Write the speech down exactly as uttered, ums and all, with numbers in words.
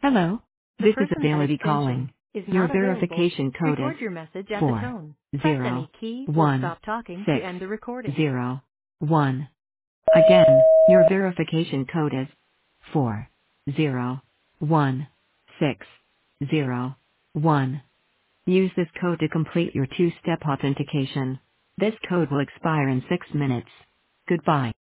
Hello. The This is person at Ability extension calling. is Your not available. verification code is Record your message at the four tone. Press zero any key or one stop talking to six end the recording. zero one. Again, your verification code is four zero one six zero one. Use this code to complete your two-step authentication. This code will expire in six minutes. Goodbye.